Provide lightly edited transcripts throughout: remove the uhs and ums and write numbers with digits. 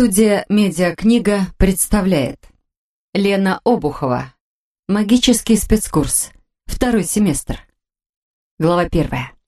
Студия «Медиакнига» представляет Лена Обухова. Магический спецкурс. Второй семестр. Глава 1.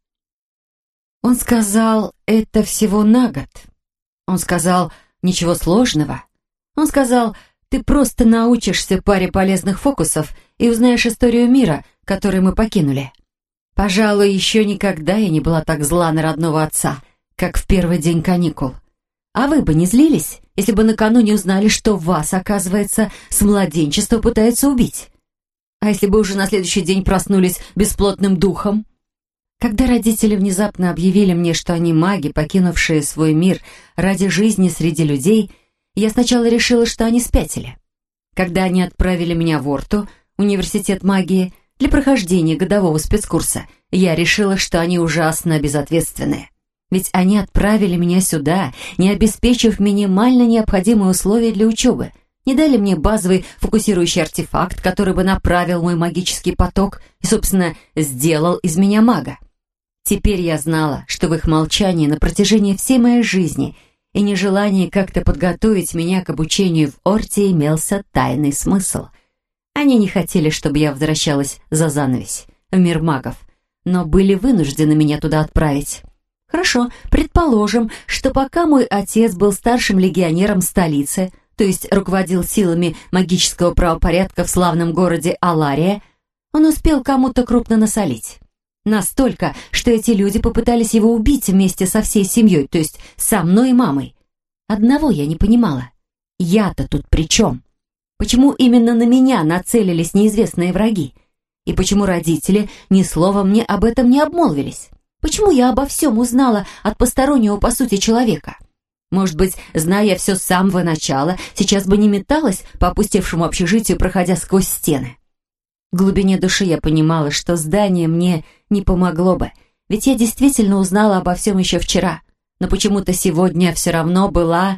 Он сказал, это всего на год. Он сказал, ничего сложного. Он сказал, ты просто научишься паре полезных фокусов и узнаешь историю мира, который мы покинули. Пожалуй, еще никогда я не была так зла на родного отца, как в первый день каникул. А вы бы не злились, если бы накануне узнали, что вас, оказывается, с младенчества пытаются убить? А если бы уже на следующий день проснулись бесплотным духом? Когда родители внезапно объявили мне, что они маги, покинувшие свой мир ради жизни среди людей, я сначала решила, что они спятили. Когда они отправили меня в Орту, университет магии, для прохождения годового спецкурса, я решила, что они ужасно безответственные. Ведь они отправили меня сюда, не обеспечив минимально необходимые условия для учебы, не дали мне базовый фокусирующий артефакт, который бы направил мой магический поток и, собственно, сделал из меня мага. Теперь я знала, что в их молчании на протяжении всей моей жизни и нежелании как-то подготовить меня к обучению в Орте имелся тайный смысл. Они не хотели, чтобы я возвращалась за занавесь, в мир магов, но были вынуждены меня туда отправить. Хорошо, предположим, что пока мой отец был старшим легионером столицы, то есть руководил силами магического правопорядка в славном городе Алария, он успел кому-то крупно насолить. Настолько, что эти люди попытались его убить вместе со всей семьей, то есть со мной и мамой. Одного я не понимала. Я-то тут при чем? Почему именно на меня нацелились неизвестные враги? И почему родители ни словом мне об этом не обмолвились? Почему я обо всем узнала от постороннего, по сути, человека? Может быть, зная все с самого начала, сейчас бы не металась по опустевшему общежитию, проходя сквозь стены. В глубине души я понимала, что здание мне не помогло бы, ведь я действительно узнала обо всем еще вчера, но почему-то сегодня все равно была...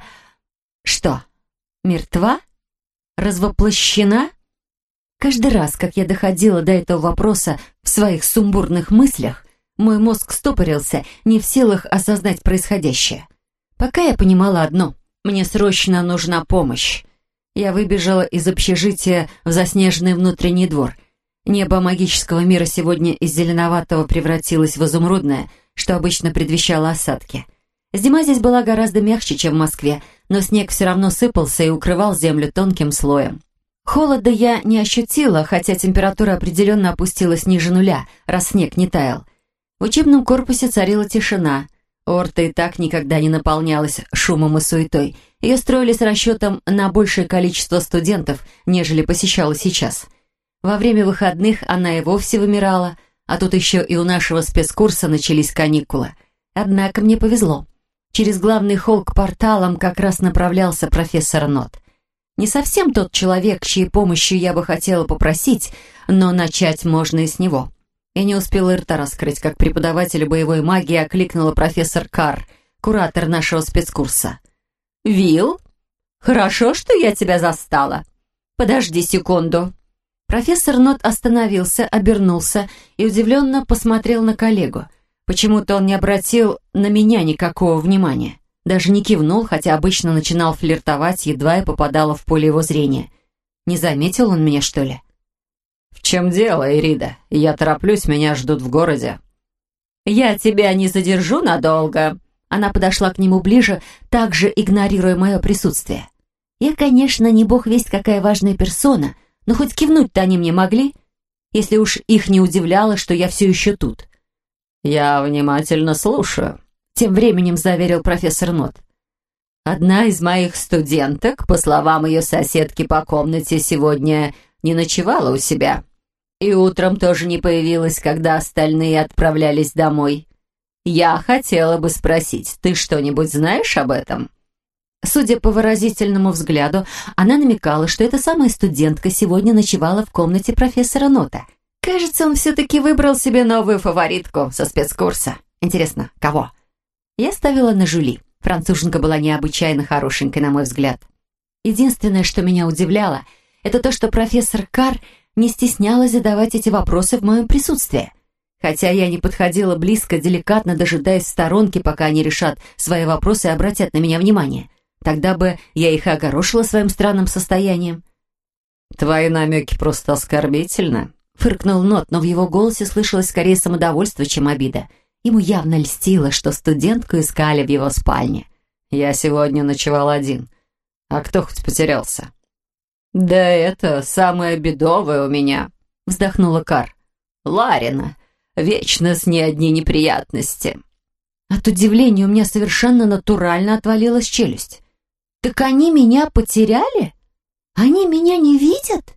Что? Мертва? Развоплощена? Каждый раз, как я доходила до этого вопроса в своих сумбурных мыслях, мой мозг стопорился, не в силах осознать происходящее. Пока я понимала одно — мне срочно нужна помощь. Я выбежала из общежития в заснеженный внутренний двор. Небо магического мира сегодня из зеленоватого превратилось в изумрудное, что обычно предвещало осадки. Зима здесь была гораздо мягче, чем в Москве, но снег все равно сыпался и укрывал землю тонким слоем. Холода я не ощутила, хотя температура определенно опустилась ниже нуля, раз снег не таял. В учебном корпусе царила тишина. Орта и так никогда не наполнялась шумом и суетой. Ее строили с расчетом на большее количество студентов, нежели посещала сейчас. Во время выходных она и вовсе вымирала, а тут еще и у нашего спецкурса начались каникулы. Однако мне повезло. Через главный холл к порталам как раз направлялся профессор Нот. Не совсем тот человек, чьей помощью я бы хотела попросить, но начать можно и с него. Я не успела и рта раскрыть, как преподавателя боевой магии окликнула профессор Карр, куратор нашего спецкурса. «Вилл, хорошо, что я тебя застала. Подожди секунду». Профессор Нот остановился, обернулся и удивленно посмотрел на коллегу. Почему-то он не обратил на меня никакого внимания. Даже не кивнул, хотя обычно начинал флиртовать, едва я попадала в поле его зрения. Не заметил он меня, что ли? «В чем дело, Ирида? Я тороплюсь, меня ждут в городе». «Я тебя не задержу надолго». Она подошла к нему ближе, также игнорируя мое присутствие. Я, конечно, не бог весть какая важная персона, но хоть кивнуть-то они мне могли, если уж их не удивляло, что я все еще тут. «Я внимательно слушаю», — тем временем заверил профессор Нот. «Одна из моих студенток, по словам ее соседки по комнате, сегодня не ночевала у себя. И утром тоже не появилась, когда остальные отправлялись домой. Я хотела бы спросить, ты что-нибудь знаешь об этом?» Судя по выразительному взгляду, она намекала, что эта самая студентка сегодня ночевала в комнате профессора Нота. Кажется, он все-таки выбрал себе новую фаворитку со спецкурса. Интересно, кого? Я ставила на Жюли. Француженка была необычайно хорошенькой, на мой взгляд. Единственное, что меня удивляло, это то, что профессор Карр не стеснялась задавать эти вопросы в моем присутствии. Хотя я не подходила близко, деликатно дожидаясь в сторонке, пока они решат свои вопросы и обратят на меня внимание. Тогда бы я их и огорошила своим странным состоянием. «Твои намеки просто оскорбительны», — фыркнул Нот, но в его голосе слышалось скорее самодовольство, чем обида. Ему явно льстило, что студентку искали в его спальне. «Я сегодня ночевал один. А кто хоть потерялся?» «Да это самое бедовое у меня», — вздохнула Кар. «Ларина. Вечно с ней одни неприятности». От удивления у меня совершенно натурально отвалилась челюсть. «Так они меня потеряли? Они меня не видят?»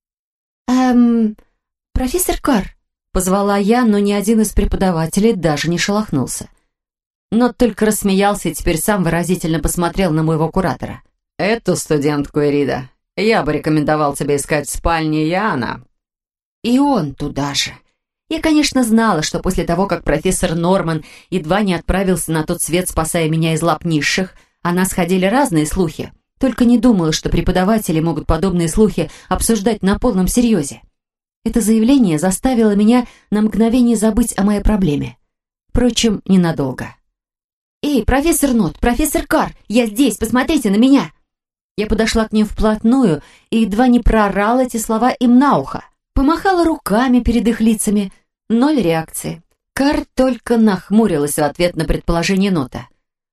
«Профессор Кар», — позвала я, но ни один из преподавателей даже не шелохнулся. Но только рассмеялся и теперь сам выразительно посмотрел на моего куратора. «Эту студентку, Ирида, я бы рекомендовал тебе искать в спальне Яна». И он туда же. Я, конечно, знала, что после того, как профессор Норман едва не отправился на тот свет, спасая меня из лап низших, о нас ходили разные слухи. Только не думала, что преподаватели могут подобные слухи обсуждать на полном серьезе. Это заявление заставило меня на мгновение забыть о моей проблеме. Впрочем, ненадолго. «Эй, профессор Нот, профессор Кар, я здесь, посмотрите на меня!» Я подошла к ним вплотную и едва не проорала эти слова им на ухо. Помахала руками перед их лицами. 0 реакции. Кар только нахмурилась в ответ на предположение Нота.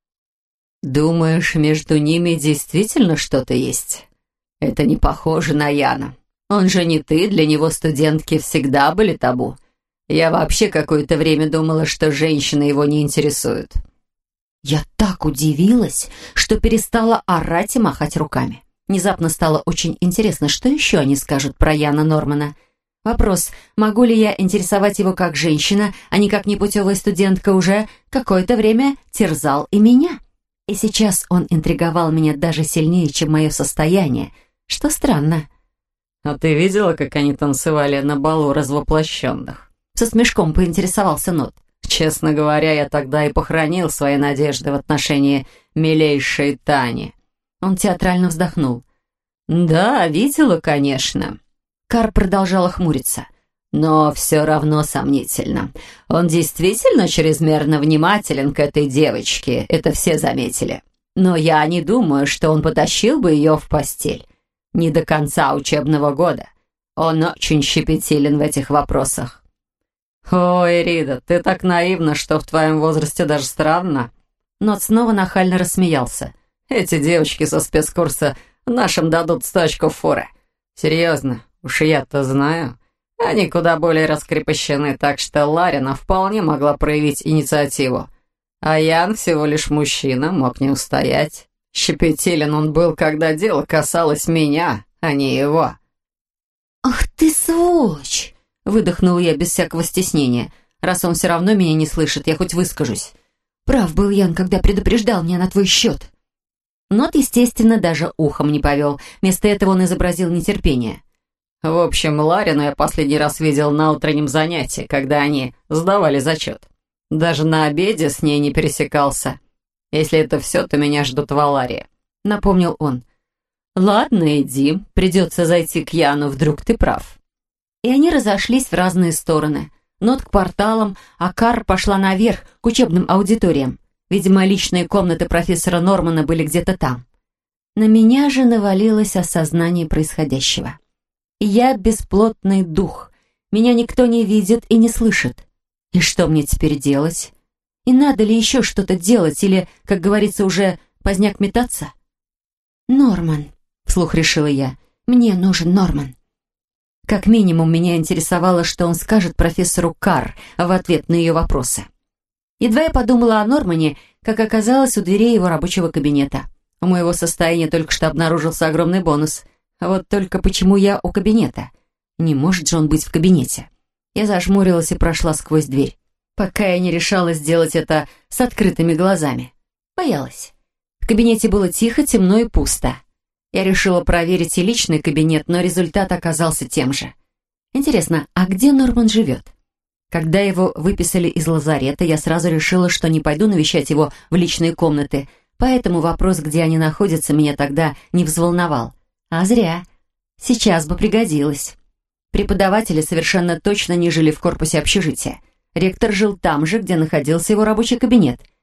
«Думаешь, между ними действительно что-то есть? Это не похоже на Яна. Он же не ты, для него студентки всегда были табу. Я вообще какое-то время думала, что женщины его не интересуют». Я так удивилась, что перестала орать и махать руками. Внезапно стало очень интересно, что еще они скажут про Яна Нормана. Вопрос, могу ли я интересовать его как женщина, а не как непутевая студентка, уже какое-то время терзал и меня. И сейчас он интриговал меня даже сильнее, чем мое состояние, что странно. «А ты видела, как они танцевали на балу развоплощенных?» Со смешком поинтересовался Нот. «Честно говоря, я тогда и похоронил свои надежды в отношении милейшей Тани». Он театрально вздохнул. «Да, видела, конечно». Кар продолжала хмуриться. «Но все равно сомнительно. Он действительно чрезмерно внимателен к этой девочке, это все заметили. Но я не думаю, что он потащил бы ее в постель. Не до конца учебного года. Он очень щепетилен в этих вопросах». «Ой, Рида, ты так наивна, что в твоем возрасте даже странно». Нот снова нахально рассмеялся. «Эти девочки со спецкурса нашим дадут 100 очков форы. Серьезно, уж я-то знаю. Они куда более раскрепощены, так что Ларина вполне могла проявить инициативу. А Ян всего лишь мужчина, мог не устоять. Щепетилен он был, когда дело касалось меня, а не его». «Ах ты сволочь!» Выдохнул я без всякого стеснения. Раз он все равно меня не слышит, я хоть выскажусь. Прав был Ян, когда предупреждал меня на твой счет. Нот, естественно, даже ухом не повел. Вместо этого он изобразил нетерпение. «В общем, Ларину я последний раз видел на утреннем занятии, когда они сдавали зачет. Даже на обеде с ней не пересекался. Если это все, то меня ждут в Аларии», — напомнил он. «Ладно, иди, придется зайти к Яну, вдруг ты прав». И они разошлись в разные стороны. Нот к порталам, а Кар пошла наверх, к учебным аудиториям. Видимо, личные комнаты профессора Нормана были где-то там. На меня же навалилось осознание происходящего. Я бесплотный дух. Меня никто не видит и не слышит. И что мне теперь делать? И надо ли еще что-то делать или, как говорится, уже поздняк метаться? «Норман», — вслух решила я, — «мне нужен Норман». Как минимум, меня интересовало, что он скажет профессору Кар в ответ на ее вопросы. Едва я подумала о Нормане, как оказалось у дверей его рабочего кабинета. У моего состояния только что обнаружился огромный бонус. Вот только почему я у кабинета? Не может же он быть в кабинете. Я зажмурилась и прошла сквозь дверь, пока я не решала сделать это с открытыми глазами. Боялась. В кабинете было тихо, темно и пусто. Я решила проверить и личный кабинет, но результат оказался тем же. Интересно, а где Норман живет? Когда его выписали из лазарета, я сразу решила, что не пойду навещать его в личные комнаты, поэтому вопрос, где они находятся, меня тогда не взволновал. А зря. Сейчас бы пригодилось. Преподаватели совершенно точно не жили в корпусе общежития. Ректор жил там же, где находился его рабочий кабинет —